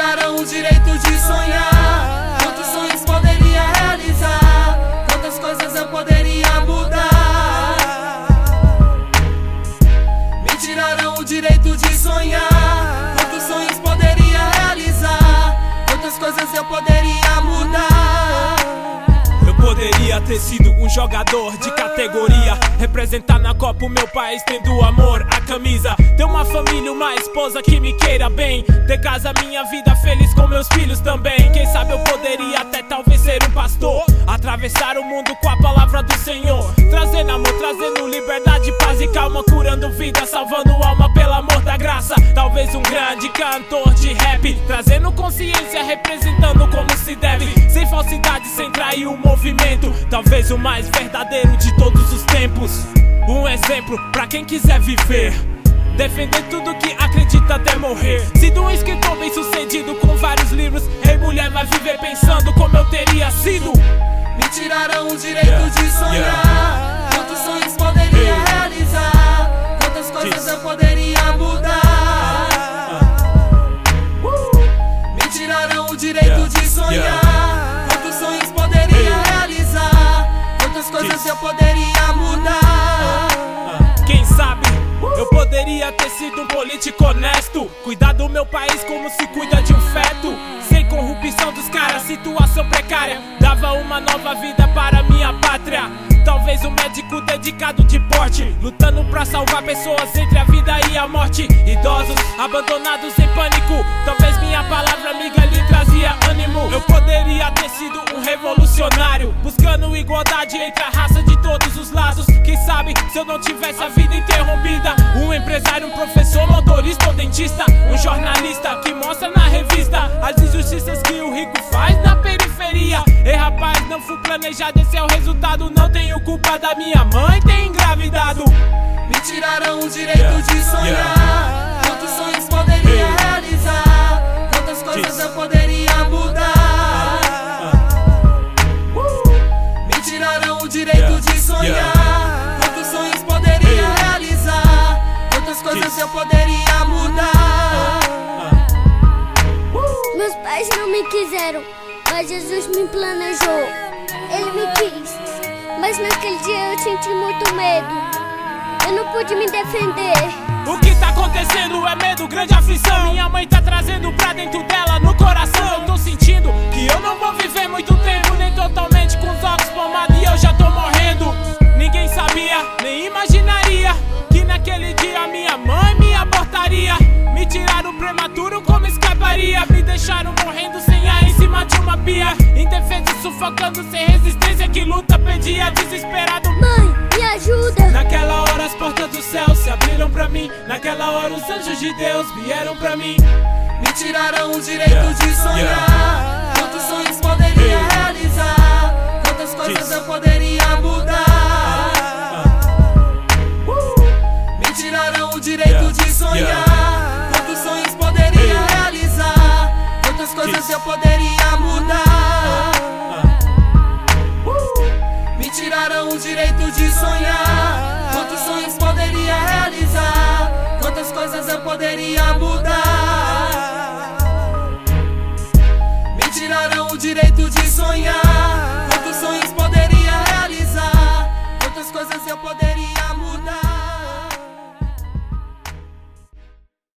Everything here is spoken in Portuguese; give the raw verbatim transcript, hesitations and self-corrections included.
tiraram o direito de sonhar. Quantos sonhos poderia realizar? Quantas coisas eu poderia mudar? Me tiraram o direito de sonhar. Quantos sonhos poderia realizar? Quantas coisas eu poderia mudar? Poderia ter sido um jogador de categoria, representar na Copa o meu país tendo amor à camisa, ter uma família, uma esposa que me queira bem, ter casa, minha vida feliz com meus filhos também. Quem sabe eu poderia até talvez ser um pastor, atravessar o mundo com a palavra do Senhor, trazendo amor, trazendo liberdade, paz e calma, curando vida, salvando alma pelo amor da graça. Talvez um grande cantor de rap, trazendo consciência, representando como se deve, sem falsidade, sem trair o movimento. Talvez o mais verdadeiro de todos os tempos, um exemplo pra quem quiser viver, defender tudo que acredita até morrer. Sido um escritor bem sucedido com vários livros, ei mulher, vai viver pensando como eu teria sido. Me tiraram o direito yeah. de sonhar yeah. Quantos sonhos poderia hey. realizar? Quantas coisas eu poderia mudar? uh. Uh. Me tiraram o direito yeah. de sonhar yeah. Quantos sonhos poderia hey. realizar? Quantas coisas eu poderia mudar? Quem sabe eu poderia ter sido um político honesto, cuidar do meu país como se cuida de um feto, sem corrupção dos caras, situação precária, dava uma nova vida para minha pátria. Talvez um médico dedicado de porte, lutando pra salvar pessoas entre a vida e a morte. Idosos abandonados em pânico, talvez minha palavra amiga lhe trazia ânimo. Eu poderia ter sido um revolucionário, buscando igualdade entre a raça de todos os lados. Quem sabe se eu não tivesse a vida interrompida, um empresário, um professor, motorista ou dentista, um jornalista que mostra na revista as injustiças que o rico faz na periferia. Ei rapaz, não fui planejado, esse é o resultado. Não tenho culpa da minha mãe ter engravidado. Me tiraram o direito yeah. de sonhar yeah. Quantos sonhos poderia hey. realizar? Quantas coisas eu poderia mudar? uh. Uh. Me tiraram o direito yeah. de sonhar yeah. Quantos sonhos poderia hey. realizar? Quantas coisas eu poderia mudar? uh. Meus pais não me quiseram, mas Jesus me planejou. Ele me quis, mas naquele dia eu senti muito medo. Eu não pude me defender. O que tá acontecendo é medo, grande aflição. Minha mãe tá trazendo pra dentro dela, no coração. Eu tô sentindo que eu não vou viver muito tempo, nem totalmente com os olhos palmados e eu já tô morrendo. Ninguém sabia, nem imaginaria que naquele dia minha mãe me abortaria. Me tiraram prematuro como escaparia, me deixaram morrendo sem ar em cima de uma pia, indefeso sufocando sem resistência, que luta pedia desesperado. Mãe, me ajuda. Naquela hora as portas do céu se abriram pra mim, naquela hora os anjos de Deus vieram pra mim. Me tiraram o direito yeah. de sonhar yeah. Quantos sonhos poderia hey. realizar? Quantas coisas Jesus. eu poderia mudar? uh. Uh. Me tiraram o direito yeah. de sonhar yeah. Quantos sonhos poderia hey. realizar? Quantas coisas Jesus. eu poderia mudar? uh. Me tiraram o direito de sonhar. Quantos sonhos poderia realizar? Quantas coisas eu poderia mudar? Me tiraram o direito de sonhar. Quantos sonhos poderia realizar? Quantas coisas eu poderia